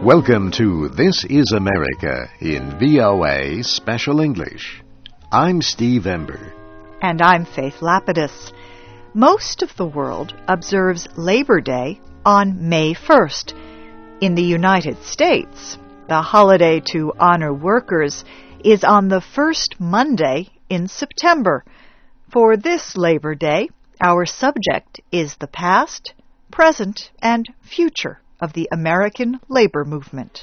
Welcome to This is America in VOA Special English. I'm Steve Ember. And I'm Faith Lapidus. Most of the world observes Labor Day on May 1st. In the United States, the holiday to honor workers is on the first Monday in September. For this Labor Day, our subject is the past, present, and future of the American labor movement.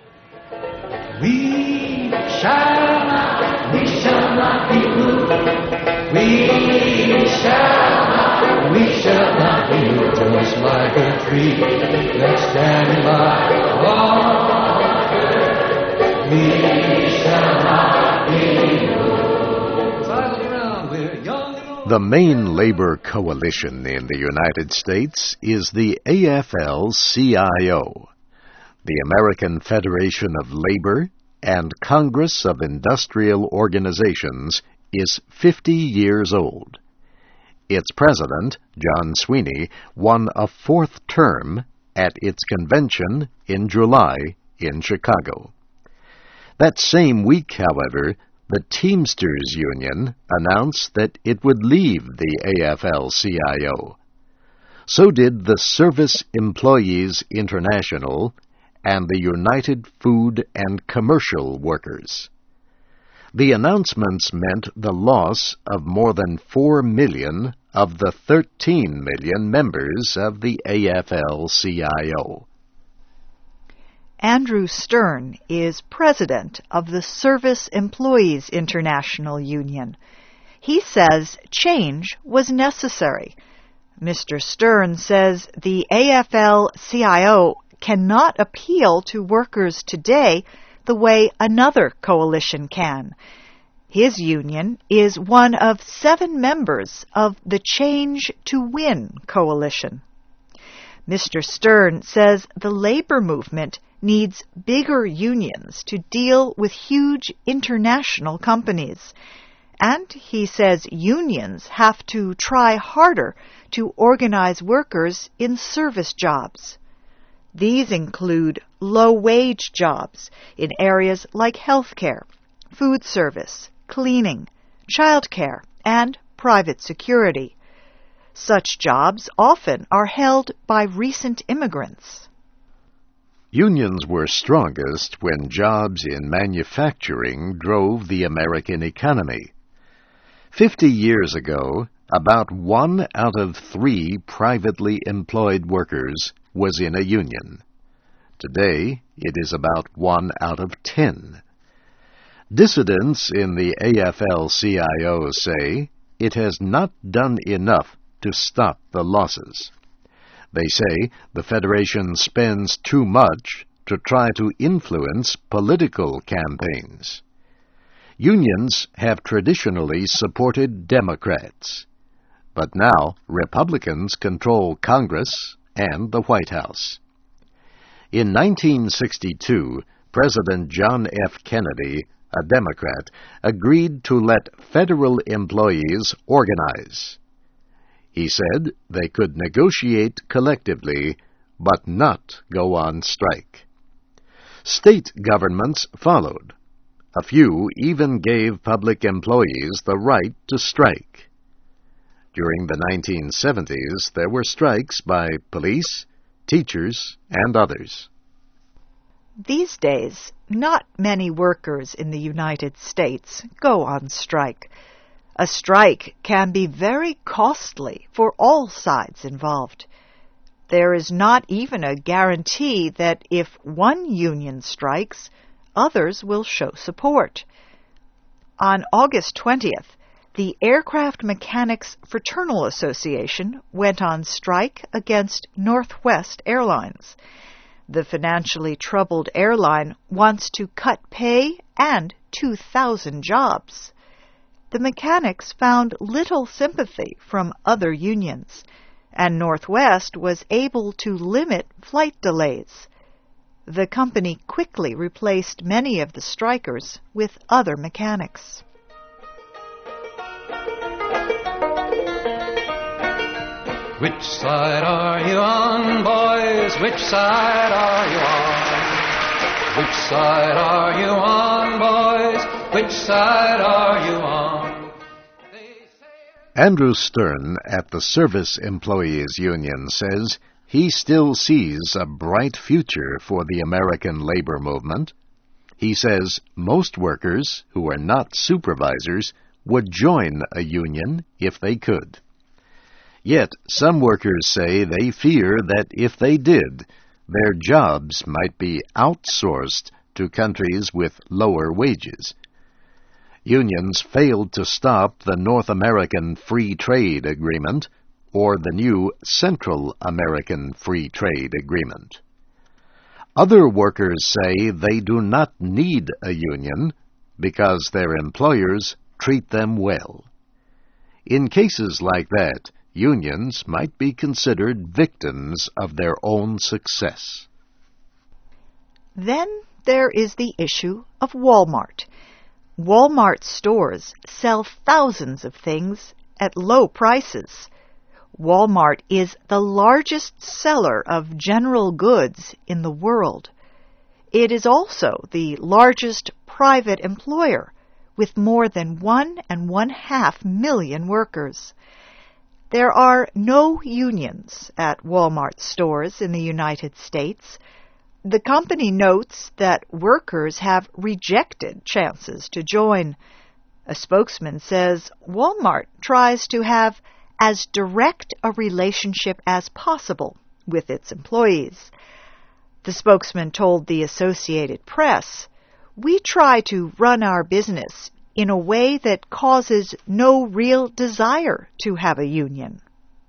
We shall not be moved. We shall not be moved, just like a tree that's standing by water. We shall not be moved. Cycle around, we're young and old. The main labor coalition in the United States is the AFL-CIO, the American Federation of Labor and Congress of Industrial Organizations, is 50 years old. Its president, John Sweeney, won a fourth term at its convention in July in Chicago. That same week, however, the Teamsters Union announced that it would leave the AFL-CIO. So did the Service Employees International and the United Food and Commercial Workers. The announcements meant the loss of more than 4 million of the 13 million members of the AFL-CIO. Andrew Stern is president of the Service Employees International Union. He says change was necessary. Mr. Stern says the AFL-CIO cannot appeal to workers today the way another coalition can. His union is one of 7 members of the Change to Win coalition. Mr. Stern says the labor movement needs bigger unions to deal with huge international companies. And he says unions have to try harder to organize workers in service jobs. These include low-wage jobs in areas like healthcare, food service, cleaning, childcare, and private security. Such jobs often are held by recent immigrants. Unions were strongest when jobs in manufacturing drove the American economy. 50 years ago, about 1 out of 3 privately employed workers was in a union. Today, it is about 1 out of 10. Dissidents in the AFL-CIO say it has not done enough to stop the losses. They say the Federation spends too much to try to influence political campaigns. Unions have traditionally supported Democrats, but now Republicans control Congress and the White House. In 1962, President John F. Kennedy, a Democrat, agreed to let federal employees organize. He said they could negotiate collectively, but not go on strike. State governments followed. A few even gave public employees the right to strike. During the 1970s, there were strikes by police, teachers, and others. These days, not many workers in the United States go on strike. A strike can be very costly for all sides involved. There is not even a guarantee that if one union strikes, others will show support. On August 20th, the Aircraft Mechanics Fraternal Association went on strike against Northwest Airlines. The financially troubled airline wants to cut pay and 2,000 jobs. The mechanics found little sympathy from other unions, and Northwest was able to limit flight delays. The company quickly replaced many of the strikers with other mechanics. Which side are you on, boys? Which side are you on? Which side are you on, boys? Which side are you on? Andrew Stern at the Service Employees Union says he still sees a bright future for the American labor movement. He says most workers who are not supervisors would join a union if they could. Yet some workers say they fear that if they did, their jobs might be outsourced to countries with lower wages. Unions failed to stop the North American Free Trade Agreement or the new Central American Free Trade Agreement. Other workers say they do not need a union because their employers treat them well. In cases like that, unions might be considered victims of their own success. Then there is the issue of Walmart. Walmart stores sell thousands of things at low prices. Walmart is the largest seller of general goods in the world. It is also the largest private employer, with more than 1.5 million workers. There are no unions at Walmart stores in the United States. The company notes that workers have rejected chances to join. A spokesman says Walmart tries to have as direct a relationship as possible with its employees. The spokesman told the Associated Press, "We try to run our business in a way that causes no real desire to have a union."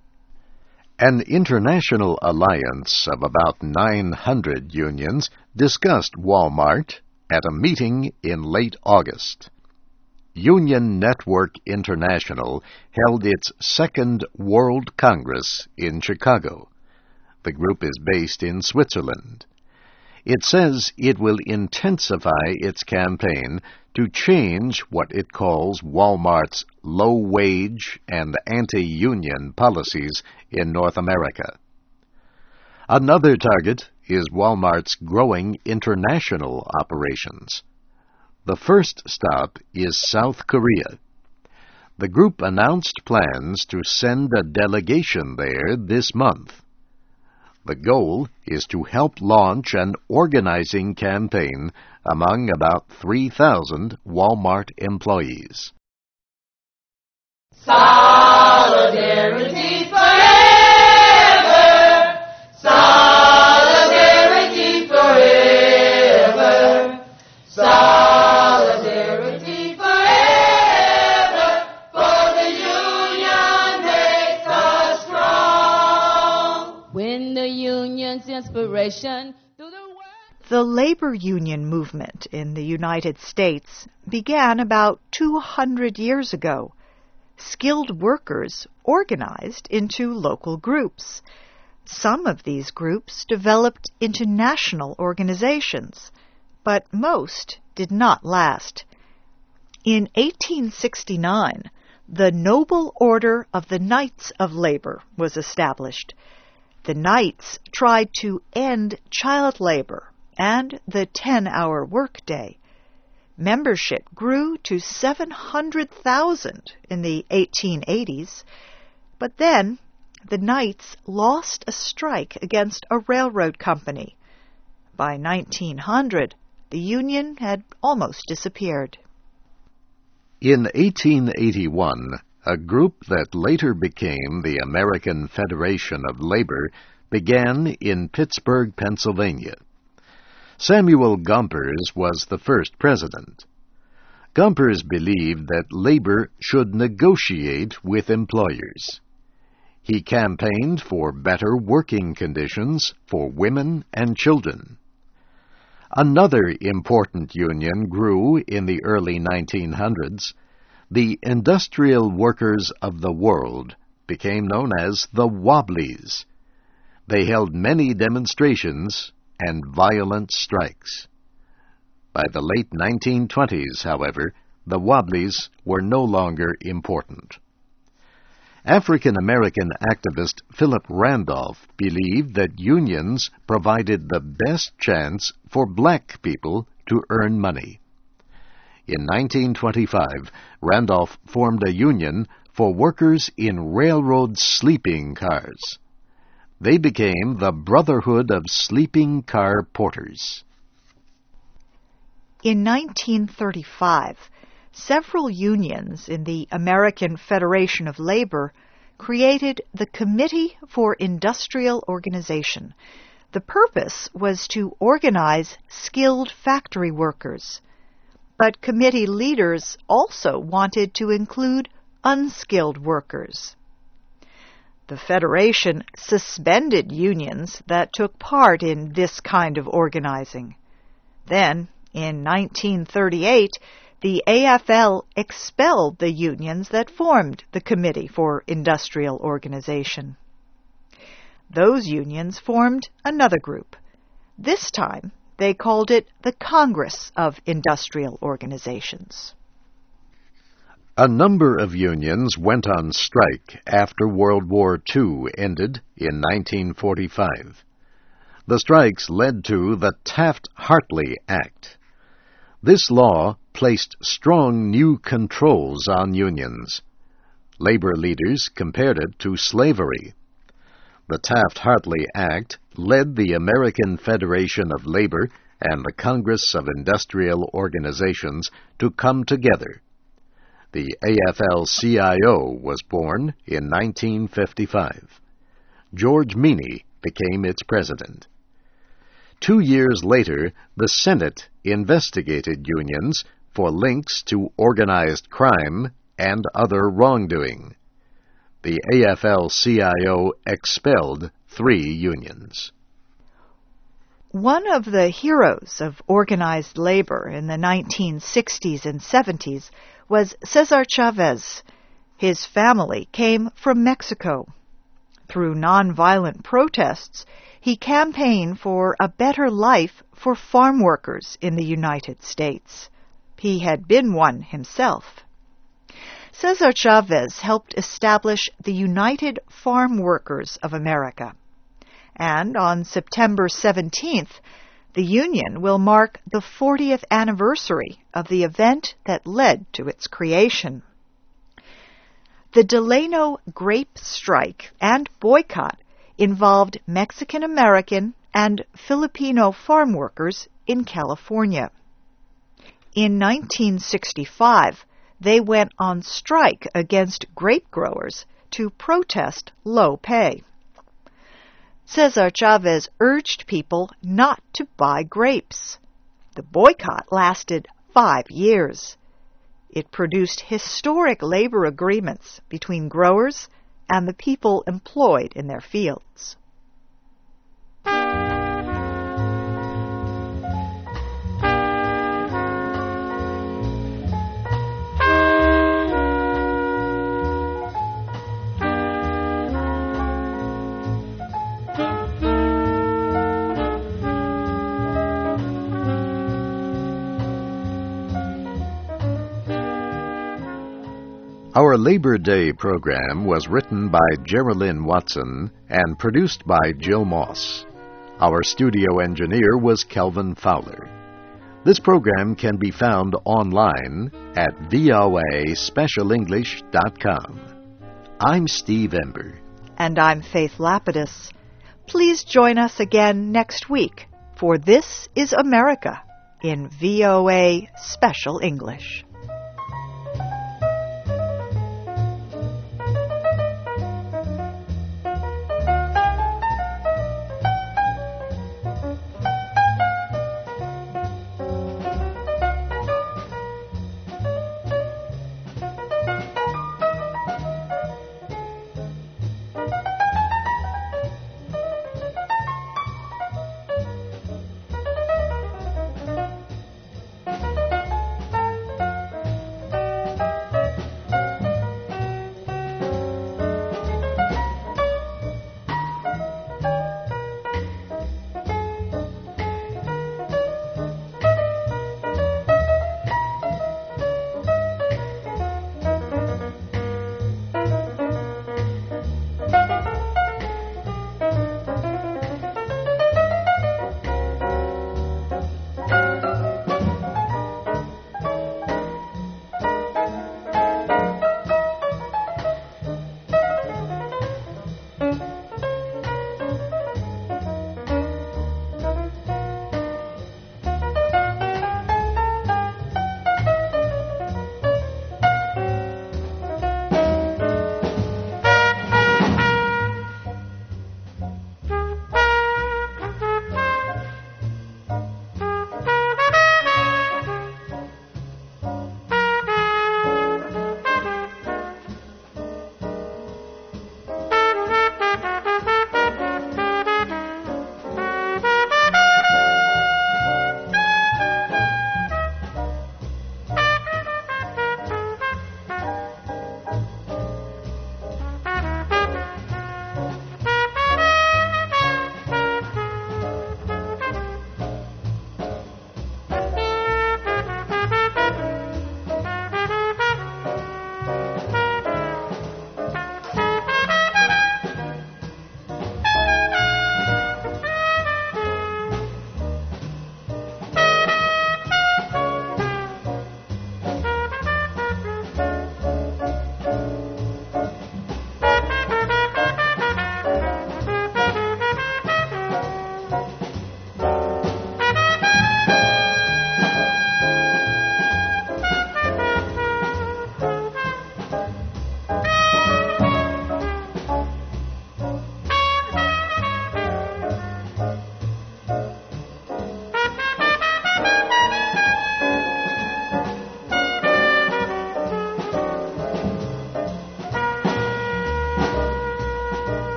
An international alliance of about 900 unions discussed Walmart at a meeting in late August. Union Network International held its second World Congress in Chicago. The group is based in Switzerland. It says it will intensify its campaign to change what it calls Walmart's low-wage and anti-union policies in North America. Another target is Walmart's growing international operations. The first stop is South Korea. The group announced plans to send a delegation there this month. The goal is to help launch an organizing campaign among about 3,000 Walmart employees. Solidarity forever! Solidarity forever! Solidarity forever! For the union makes us strong. When the union's inspiration through the world. The labor union movement in the United States began about 200 years ago. Skilled workers organized into local groups. Some of these groups developed into national organizations, but most did not last. In 1869, the Noble Order of the Knights of Labor was established. The Knights tried to end child labor and the 10-hour workday. Membership grew to 700,000 in the 1880s, but then the Knights lost a strike against a railroad company. By 1900, the union had almost disappeared. In 1881, a group that later became the American Federation of Labor began in Pittsburgh, Pennsylvania. Samuel Gompers was the first president. Gompers believed that labor should negotiate with employers. He campaigned for better working conditions for women and children. Another important union grew in the early 1900s. The Industrial Workers of the World became known as the Wobblies. They held many demonstrations and violent strikes. By the late 1920s, however, the Wobblies were no longer important. African-American activist Philip Randolph believed that unions provided the best chance for black people to earn money. In 1925, Randolph formed a union for workers in railroad sleeping cars. They became the Brotherhood of Sleeping Car Porters. In 1935, several unions in the American Federation of Labor created the Committee for Industrial Organization. The purpose was to organize skilled factory workers. But committee leaders also wanted to include unskilled workers. The Federation suspended unions that took part in this kind of organizing. Then, in 1938, the AFL expelled the unions that formed the Committee for Industrial Organization. Those unions formed another group. This time, they called it the Congress of Industrial Organizations. A number of unions went on strike after World War II ended in 1945. The strikes led to the Taft-Hartley Act. This law placed strong new controls on unions. Labor leaders compared it to slavery. The Taft-Hartley Act led the American Federation of Labor and the Congress of Industrial Organizations to come together. The AFL-CIO was born in 1955. George Meany became its president. 2 years later, the Senate investigated unions for links to organized crime and other wrongdoing. The AFL-CIO expelled 3 unions. One of the heroes of organized labor in the 1960s and 70s was Cesar Chavez. His family came from Mexico. Through nonviolent protests, he campaigned for a better life for farm workers in the United States. He had been one himself. Cesar Chavez helped establish the United Farm Workers of America. And on September 17th, the union will mark the 40th anniversary of the event that led to its creation. The Delano grape strike and boycott involved Mexican-American and Filipino farm workers in California. In 1965, they went on strike against grape growers to protest low pay. Cesar Chavez urged people not to buy grapes. The boycott lasted 5 years. It produced historic labor agreements between growers and the people employed in their fields. Our Labor Day program was written by Geraldine Watson and produced by Jill Moss. Our studio engineer was Kelvin Fowler. This program can be found online at voaspecialenglish.com. I'm Steve Ember. And I'm Faith Lapidus. Please join us again next week for This is America in VOA Special English.